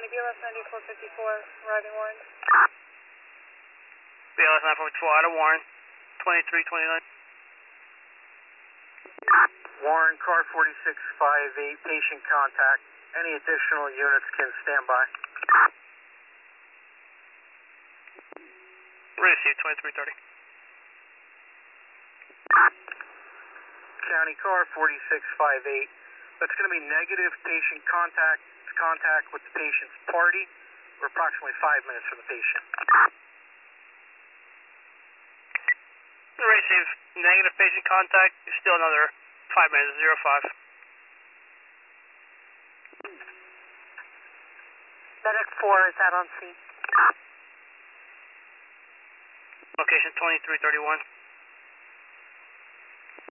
BLS 9454, arriving Warren. BLS 9454 out of Warren, 2329. Warren, car 4658, patient contact. Any additional units can stand by. Receive 2330. County car 4658. That's going to be negative patient contact with the patient's party. We're approximately 5 minutes from the patient. Receive negative patient contact. Still another 5 minutes, 05. Medic 4 is out on scene. Location 2331.